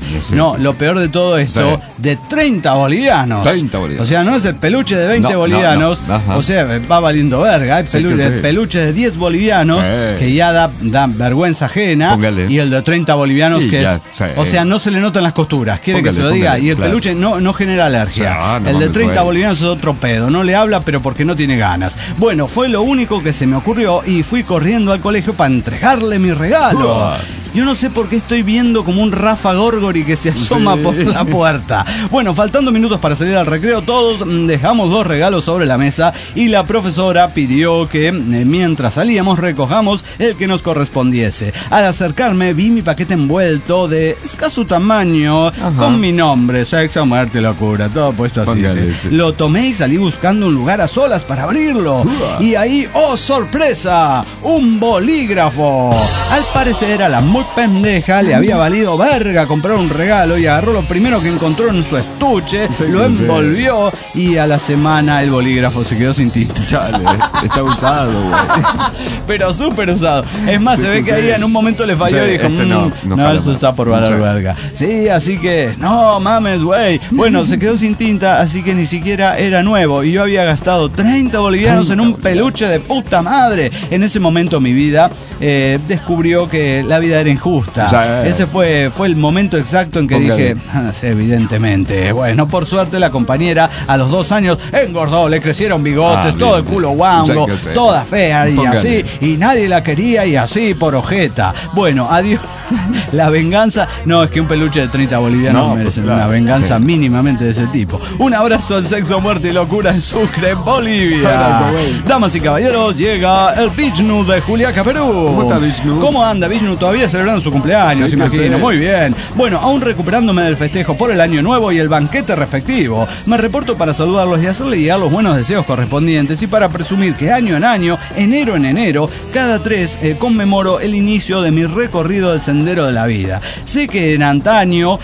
No, lo peor de todo esto, de 30 bolivianos. 30 bolivianos. O sea, no es el peluche de 20 bolivianos. No. O sea, va valiendo verga. Hay peluche de 10 bolivianos que ya da vergüenza ajena. Póngale. Y el de 30 bolivianos que es... O sea, no se le notan las costuras. Quiere que se lo diga. Y el peluche no genera alergia. El de 30 bolivianos es otro pedo. No le habla, pero porque no tiene ganas. Bueno, fue lo único que se me ocurrió y fui corriendo al colegio para entregarle mi regalo. Yo no sé por qué estoy viendo como un Rafa Gorgori que se asoma por la puerta. Bueno, faltando minutos para salir al recreo, todos dejamos 2 regalos sobre la mesa y la profesora pidió que mientras salíamos recojamos el que nos correspondiese. Al acercarme vi mi paquete envuelto de escaso tamaño. Ajá. Con mi nombre, sexo, muerte, locura, todo puesto así. ¿Sí? Lo tomé y salí buscando un lugar a solas para abrirlo. Y ahí, ¡oh sorpresa! ¡Un bolígrafo! Al parecer a la muy pendeja le había valido verga comprar un regalo y agarró lo primero que encontró en su estuche, lo envolvió y a la semana el bolígrafo se quedó sin tinta. Chale, está usado, güey. Pero súper usado. Es más, se ve que ahí en un momento le falló y dijo, no, eso está por valer verga. Sí, así que, no mames, güey. Bueno, se quedó sin tinta, así que ni siquiera era nuevo y yo había gastado 30 bolivianos en un peluche de puta madre. En ese momento mi vida descubrió que la vida era injusta. Ese fue el momento exacto en que dije, evidentemente. Bueno, por suerte la compañera a los 2 años engordó, le crecieron bigotes, todo el culo guango, toda fea y así, y nadie la quería y así por ojeta. Bueno, adiós. La venganza, no, es que un peluche de 30 bolivianos merece una venganza mínimamente de ese tipo. Un abrazo al sexo, muerte y locura en Sucre, Bolivia. Damas y caballeros, llega el Vishnu de Juliaca, Perú. ¿Cómo está Vishnu? ¿Cómo anda Vishnu? Todavía celebrando su cumpleaños, imagino. Muy bien. Bueno, aún recuperándome del festejo por el año nuevo y el banquete respectivo, me reporto para saludarlos y hacerle llegar los buenos deseos correspondientes y para presumir que año en año, enero en enero, cada 3 conmemoro el inicio de mi recorrido del sendero de la vida. Sé que antaño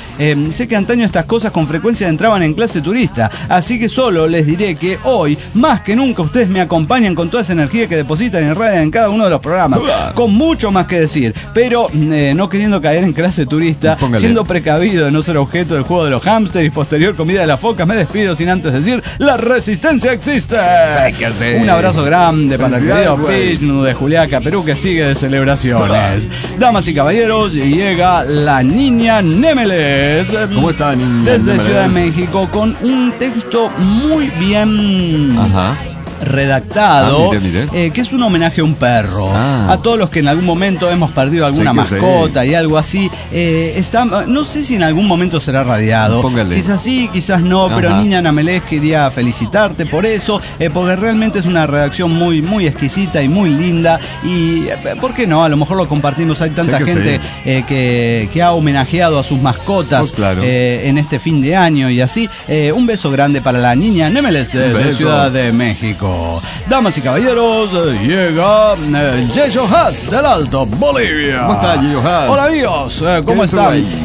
estas cosas con frecuencia entraban en clase turista, así que solo les diré que hoy, más que nunca, ustedes me acompañan con toda esa energía que depositan y irradian en cada uno de los programas, con mucho más que decir, pero no queriendo caer en clase turista, siendo precavido de no ser objeto del juego de los hámsters y posterior comida de las focas, me despido sin antes decir, la resistencia existe. Un abrazo grande para el querido Vishnu de Juliaca, Perú, que sigue de celebraciones. Damas y caballeros, llega la niña Nemeles. ¿Cómo está, niña desde Nemeles? Ciudad de México, con un texto muy bien redactado, que es un homenaje a un perro. A todos los que en algún momento hemos perdido alguna mascota y algo así. No sé si en algún momento será radiado. Quizás sí, quizás no, pero niña Nemeles, quería felicitarte por eso, porque realmente es una redacción muy, muy exquisita y muy linda. Y ¿por qué no? A lo mejor lo compartimos. Hay tanta gente que ha homenajeado a sus mascotas en este fin de año y así. Un beso grande para la niña Nemeles de Ciudad de México. Damas y caballeros, llega Yeyo Haas del Alto, Bolivia. ¿Cómo está, Yeyo Haas? Hola amigos, ¿cómo están?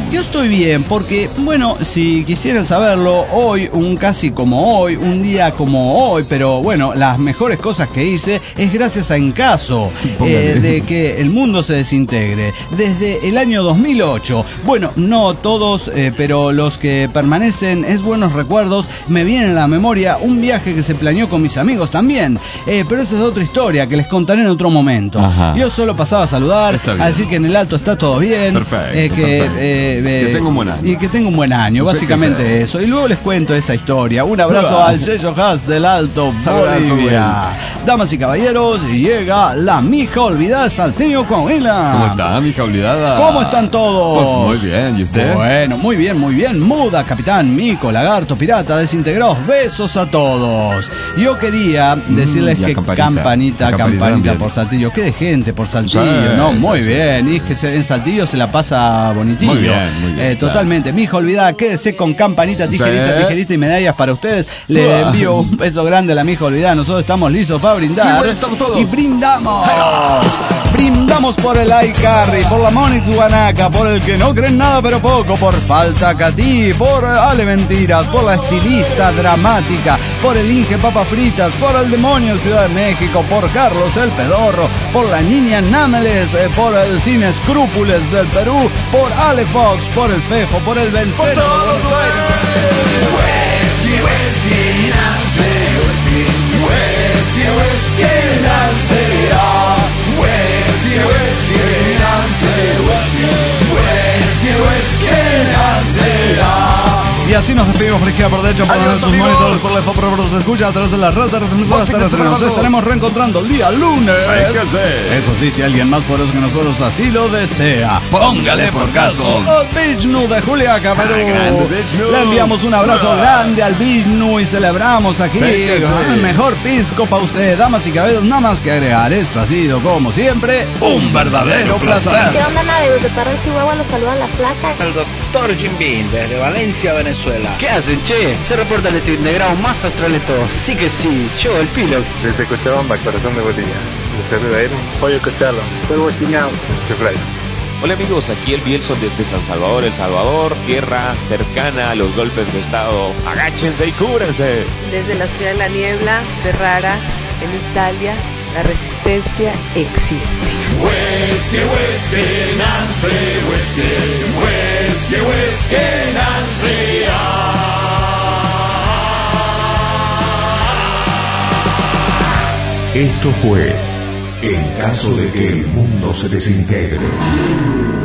Yo estoy bien porque, bueno, si quisieran saberlo, hoy, casi como hoy, un día como hoy, pero bueno, las mejores cosas que hice es gracias a Encaso, de que el mundo se desintegre. Desde el año 2008, bueno, no todos, pero los que permanecen es buenos recuerdos, me viene a la memoria un viaje que se planeó con mis amigos también, pero esa es otra historia que les contaré en otro momento. Ajá. Yo solo pasaba a saludar, a decir que en el Alto está todo bien, perfecto, que tengo un buen año. Y que tengo un buen año, básicamente eso. Y luego les cuento esa historia. Un abrazo al Sello Haas del Alto Bolivia. Damas y caballeros, llega la mija olvidada Salteño Coahuila. ¿Cómo está, mija olvidada? ¿Cómo están todos? Pues muy bien, ¿y usted? Bueno, muy bien, muy bien. Muda, capitán, mico, lagarto, pirata, desintegrados. Besos a todos. Yo quería decirles que campanita por Saltillo. Qué de gente por Saltillo, sí, ¿no? Muy bien. Y es que en Saltillo se la pasa bonitillo. Muy bien, totalmente. Mija olvidada, quédese con campanita, tijerita y medallas para ustedes. Le envío un beso grande a la mija olvidada. Nosotros estamos listos para brindar. Sí, bueno, estamos todos. Y brindamos. Brindamos por el iCarry, por la Monix Guanaca, por el que no creen nada pero poco, por Falta Catí, por Ale Mentiras, por la estilista dramática, por el Inge Papas Fritas, por el Demonio Ciudad de México, por Carlos el Pedorro, por la Niña Námeles, por el Cine Escrúpules del Perú, por Ale Fox, por el Fefo, por el Vencero de Buenos Aires. Y así nos despedimos por izquierda, por derecha, por donde sus monitores, por la por se escucha a través de las redes. Nos estaremos reencontrando el día lunes. Eso sí, si alguien más poderoso que nosotros así lo desea, póngale por caso. Vishnu de Juliaca, Perú. Le enviamos un abrazo grande al Vishnu y celebramos aquí el mejor pisco para usted, damas y caballeros. Nada más que agregar, esto ha sido como siempre un verdadero placer. ¿Qué onda, Amadeus? De Parral, Chihuahua, los saluda la flaca. El doctor Jim Beam desde Valencia, Venezuela. ¿Qué hacen, che? Se reporta el desintegrado más austral de todos. Sí que sí, yo, el Pilox. Desde Cochabamba, corazón de Bolivia. Desde Ribeiro, Pollo Cochalo. Fuego Chiñao, Chefray. Hola amigos, aquí el Bielson desde San Salvador, El Salvador, tierra cercana a los golpes de estado. Agáchense y cúbrense. Desde la ciudad de la niebla, Ferrara, en Italia, la resistencia existe. Whiskey, Nancy, whiskey, Nancy. Esto fue En caso de que el mundo se desintegre.